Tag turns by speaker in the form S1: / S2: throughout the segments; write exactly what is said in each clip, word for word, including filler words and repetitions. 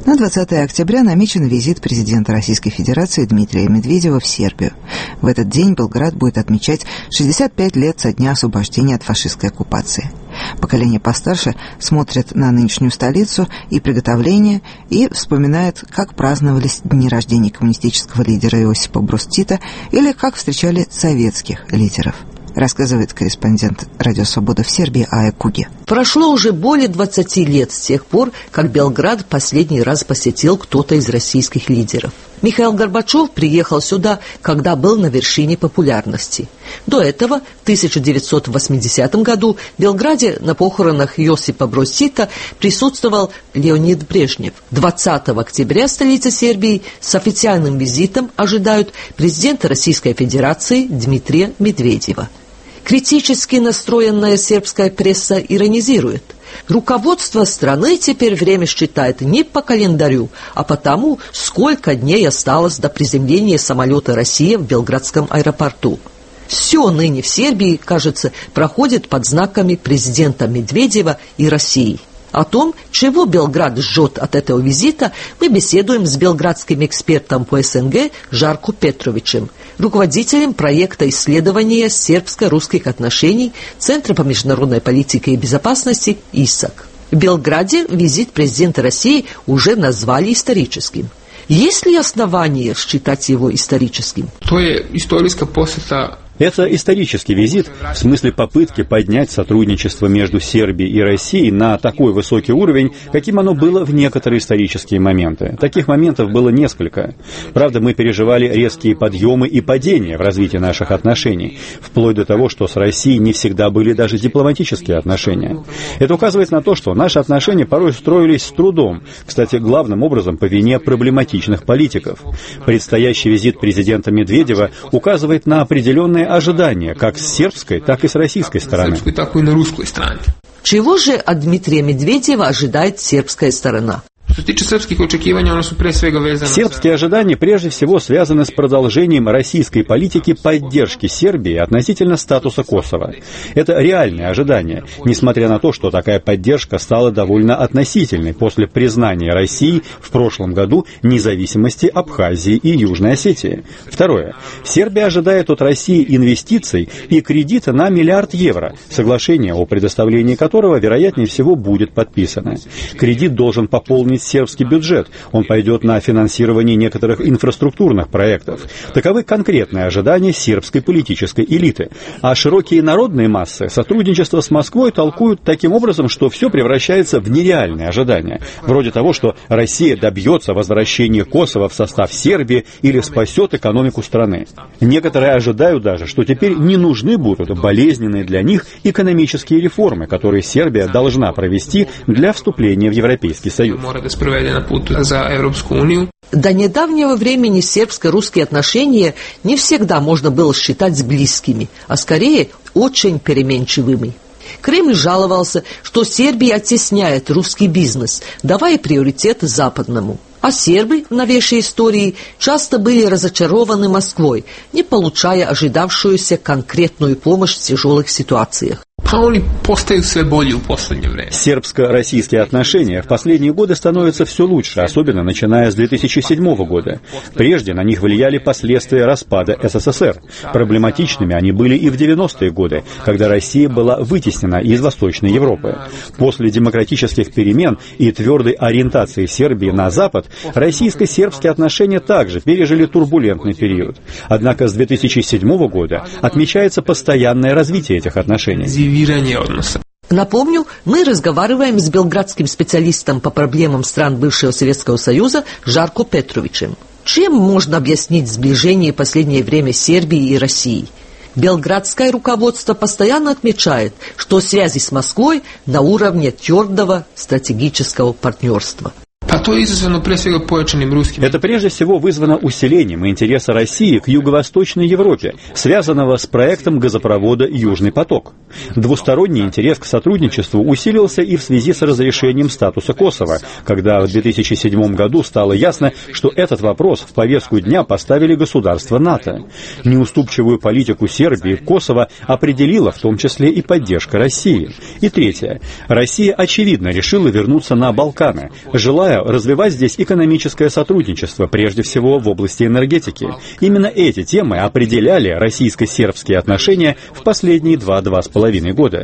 S1: На двадцатое октября намечен визит президента Российской Федерации Дмитрия Медведева в Сербию. В этот день Белград будет отмечать шестьдесят пять лет со дня освобождения от фашистской оккупации. Поколение постарше смотрит на нынешнюю столицу и приготовления и вспоминает, как праздновались дни рождения коммунистического лидера Иосипа Брос Тита или как встречали советских лидеров. Рассказывает корреспондент «Радио Свобода» в Сербии Ая Куги.
S2: Прошло уже более двадцати лет с тех пор, как Белград последний раз посетил кто-то из российских лидеров. Михаил Горбачев приехал сюда, когда был на вершине популярности. До этого, в тысяча девятьсот восьмидесятом году, в Белграде на похоронах Иосипа Брос Тита присутствовал Леонид Брежнев. двадцатого октября столица Сербии с официальным визитом ожидают президента Российской Федерации Дмитрия Медведева. Критически настроенная сербская пресса иронизирует. Руководство страны теперь время считает не по календарю, а по тому, сколько дней осталось до приземления самолета «Россия» в Белградском аэропорту. Все ныне в Сербии, кажется, проходит под знаками президента Медведева и России. О том, чего Белград ждет от этого визита, мы беседуем с белградским экспертом по СНГ Жарко Петровичем, руководителем проекта исследования сербско-русских отношений Центра по международной политике и безопасности ИСАК. В Белграде визит президента России уже назвали историческим. Есть ли основания считать его историческим?
S3: То есть историческая посета.
S4: Это исторический визит в смысле попытки поднять сотрудничество между Сербией и Россией на такой высокий уровень, каким оно было в некоторые исторические моменты. Таких моментов было несколько. Правда, мы переживали резкие подъемы и падения в развитии наших отношений, вплоть до того, что с Россией не всегда были даже дипломатические отношения. Это указывает на то, что наши отношения порой строились с трудом, кстати, главным образом по вине проблематичных политиков. Предстоящий визит президента Медведева указывает на определенные ожидания как с сербской, так и с российской стороны.
S2: Чего же от Дмитрия Медведева ожидает сербская сторона?
S4: Сербские ожидания прежде всего связаны с продолжением российской политики поддержки Сербии относительно статуса Косово. Это реальные ожидания, несмотря на то, что такая поддержка стала довольно относительной после признания России в прошлом году независимости Абхазии и Южной Осетии. Второе. Сербия ожидает от России инвестиций и кредита на миллиард евро, соглашение о предоставлении которого, вероятнее всего, будет подписано. Кредит должен пополнить сербский бюджет. Он пойдет на финансирование некоторых инфраструктурных проектов. Таковы конкретные ожидания сербской политической элиты. А широкие народные массы сотрудничество с Москвой толкуют таким образом, что все превращается в нереальные ожидания. Вроде того, что Россия добьется возвращения Косово в состав Сербии или спасет экономику страны. Некоторые ожидают даже, что теперь не нужны будут болезненные для них экономические реформы, которые Сербия должна провести для вступления в Европейский Союз.
S2: До недавнего времени сербско-русские отношения не всегда можно было считать близкими, а скорее очень переменчивыми. Кремль жаловался, что Сербия оттесняет русский бизнес, давая приоритет западному. А сербы в новейшей истории часто были разочарованы Москвой, не получая ожидавшуюся конкретную помощь в тяжелых ситуациях.
S4: Сербско-российские отношения в последние годы становятся все лучше, особенно начиная с две тысячи седьмого года. Прежде на них влияли последствия распада СССР. Проблематичными они были и в девяностые годы, когда Россия была вытеснена из Восточной Европы. После демократических перемен и твердой ориентации Сербии на Запад, российско-сербские отношения также пережили турбулентный период. Однако с две тысячи седьмого года отмечается постоянное развитие этих отношений.
S2: Напомню, мы разговариваем с белградским специалистом по проблемам стран бывшего Советского Союза Жарко Петровичем. Чем можно объяснить сближение в последнее время Сербии и России? Белградское руководство постоянно отмечает, что связи с Москвой на уровне твердого стратегического партнерства.
S4: Это прежде всего вызвано усилением интереса России к Юго-Восточной Европе, связанного с проектом газопровода «Южный поток». Двусторонний интерес к сотрудничеству усилился и в связи с разрешением статуса Косово, когда в две тысячи седьмом году стало ясно, что этот вопрос в повестку дня поставили государства НАТО. Неуступчивую политику Сербии Косово определила в том числе и поддержка России. И третье. Россия очевидно решила вернуться на Балканы, желая развивать здесь экономическое сотрудничество, прежде всего в области энергетики. Именно эти темы определяли российско-сербские отношения в последние два-два с половиной года.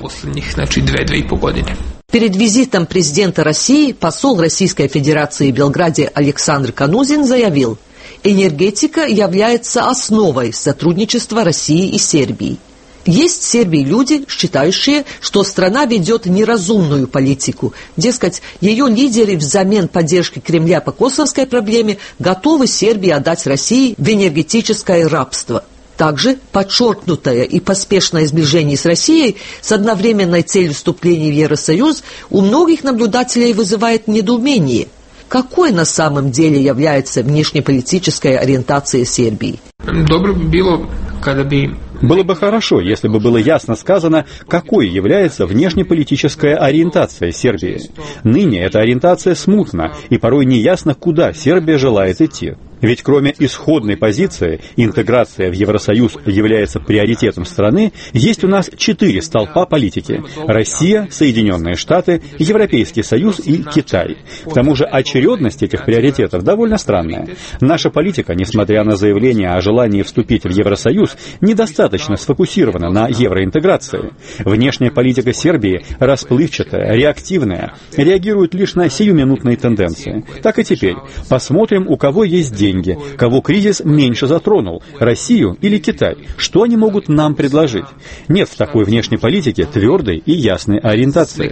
S2: Перед визитом президента России посол Российской Федерации в Белграде Александр Канузин заявил: энергетика является основой сотрудничества России и Сербии. Есть в Сербии люди, считающие, что страна ведет неразумную политику. Дескать, ее лидеры взамен поддержки Кремля по косовской проблеме готовы Сербии отдать России в энергетическое рабство. Также подчеркнутое и поспешное сближение с Россией с одновременной целью вступления в Евросоюз у многих наблюдателей вызывает недоумение. Какой на самом деле является внешнеполитическая ориентация Сербии?
S3: Добро бы было, когда бы...
S4: Было бы хорошо, если бы было ясно сказано, какой является внешнеполитическая ориентация Сербии. Ныне эта ориентация смутна, и порой неясно, куда Сербия желает идти. Ведь кроме исходной позиции, интеграция в Евросоюз является приоритетом страны, есть у нас четыре столпа политики: Россия, Соединенные Штаты, Европейский Союз и Китай. К тому же очередность этих приоритетов довольно странная. Наша политика, несмотря на заявление о желании вступить в Евросоюз, недостаточно сфокусирована на евроинтеграции. Внешняя политика Сербии расплывчатая, реактивная, реагирует лишь на сиюминутные тенденции. Так и теперь. Посмотрим, у кого есть деньги. Кого кризис меньше затронул, Россию или Китай? Что они могут нам предложить? Нет в такой внешней политике твердой и ясной ориентации.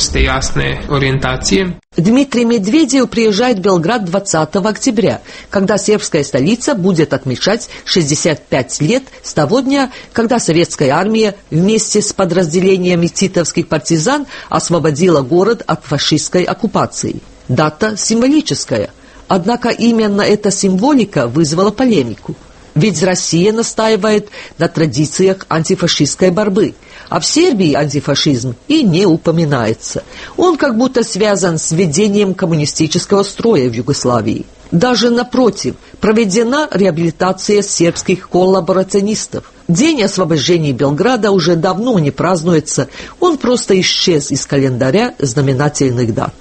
S2: Дмитрий Медведев приезжает в Белград двадцатого октября, когда сербская столица будет отмечать шестьдесят пять лет с того дня, когда советская армия вместе с подразделениями титовских партизан освободила город от фашистской оккупации. Дата символическая. Однако именно эта символика вызвала полемику. Ведь Россия настаивает на традициях антифашистской борьбы, а в Сербии антифашизм и не упоминается. Он как будто связан с введением коммунистического строя в Югославии. Даже напротив, проведена реабилитация сербских коллаборационистов. День освобождения Белграда уже давно не празднуется, он просто исчез из календаря знаменательных дат.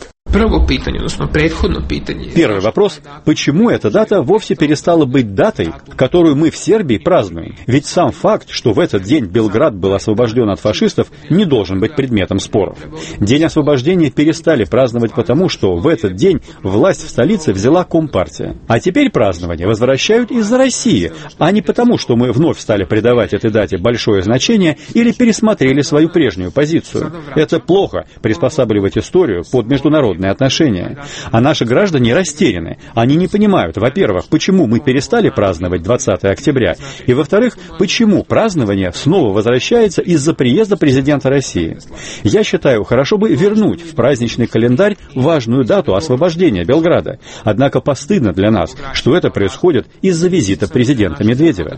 S4: Первый вопрос: почему эта дата вовсе перестала быть датой, которую мы в Сербии празднуем? Ведь сам факт, что в этот день Белград был освобожден от фашистов, не должен быть предметом споров. День освобождения перестали праздновать потому, что в этот день власть в столице взяла Компартия. А теперь празднование возвращают из-за России, а не потому, что мы вновь стали придавать этой дате большое значение или пересмотрели свою прежнюю позицию. Это плохо — приспосабливать историю под международные отношения. А наши граждане растеряны. Они не понимают, во-первых, почему мы перестали праздновать двадцатого октября, и, во-вторых, почему празднование снова возвращается из-за приезда президента России. Я считаю, хорошо бы вернуть в праздничный календарь важную дату освобождения Белграда. Однако постыдно для нас, что это происходит из-за визита президента Медведева.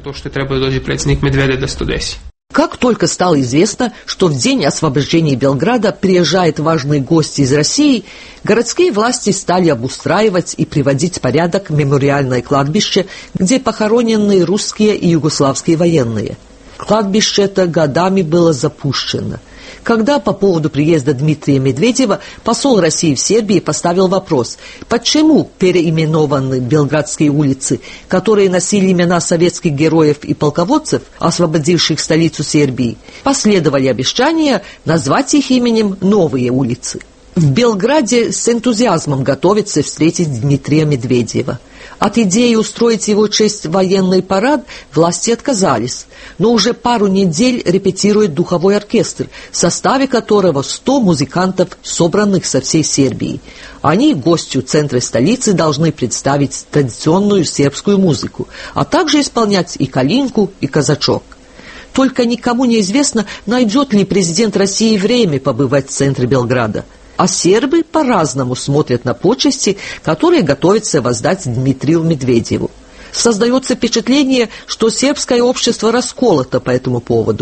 S2: Как только стало известно, что в день освобождения Белграда приезжает важный гость из России, городские власти стали обустраивать и приводить в порядок мемориальное кладбище, где похоронены русские и югославские военные. Кладбище это годами было запущено. Когда по поводу приезда Дмитрия Медведева посол России в Сербии поставил вопрос, почему переименованы белградские улицы, которые носили имена советских героев и полководцев, освободивших столицу Сербии, последовали обещания назвать их именем новые улицы. В Белграде с энтузиазмом готовятся встретить Дмитрия Медведева. От идеи устроить его честь военный парад власти отказались, но уже пару недель репетирует духовой оркестр, в составе которого сто музыкантов, собранных со всей Сербии. Они гостю центра столицы должны представить традиционную сербскую музыку, а также исполнять и калинку, и казачок. Только никому не известно, найдет ли президент России время побывать в центре Белграда. А сербы по-разному смотрят на почести, которые готовятся воздать Дмитрию Медведеву. Создается впечатление, что сербское общество расколото по этому поводу.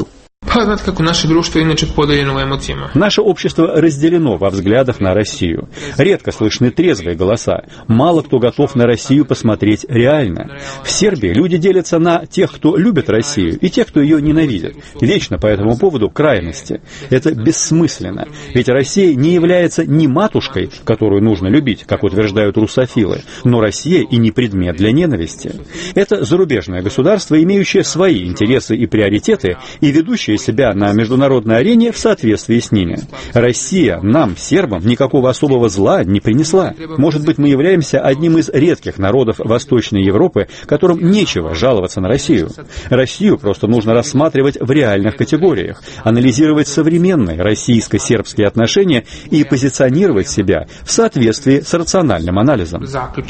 S3: Знate kako naše društvo inače podeljeno emocijama.
S4: Наше общество разделено во взглядах на Россию. Редко слышны трезвые голоса. Мало кто готов на Россию посмотреть реально. В Сербии люди делятся на тех, кто любит Россию, и тех, кто ее ненавидит. Вечно по этому поводу крайности. Это бессмысленно. Ведь Россия не является ни матушкой, которую нужно любить, как утверждают русофилы, но Россия и не предмет для ненависти. Это зарубежное государство, имеющее свои интересы и приоритеты, и ведущее себя на международной арене в соответствии с ними. Россия нам, сербам, никакого особого зла не принесла. Может быть, мы являемся одним из редких народов Восточной Европы, которым нечего жаловаться на Россию. Россию просто нужно рассматривать в реальных категориях, анализировать современные российско-сербские отношения и позиционировать себя в соответствии с рациональным анализом.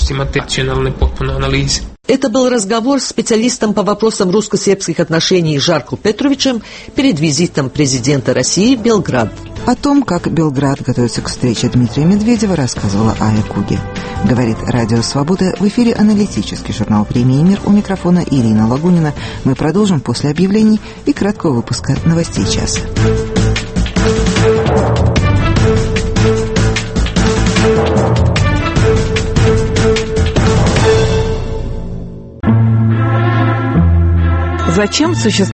S2: Это был разговор с специалистом по вопросам русско-сербских отношений Жарко Петровичем перед визитом президента России в Белград.
S1: О том, как Белград готовится к встрече Дмитрия Медведева, рассказывала Ая Куги. Говорит Радио Свобода. В эфире аналитический журнал «Премии Мир». У микрофона Ирина Лагунина. Мы продолжим после объявлений и краткого выпуска новостей часа.
S5: Зачем существует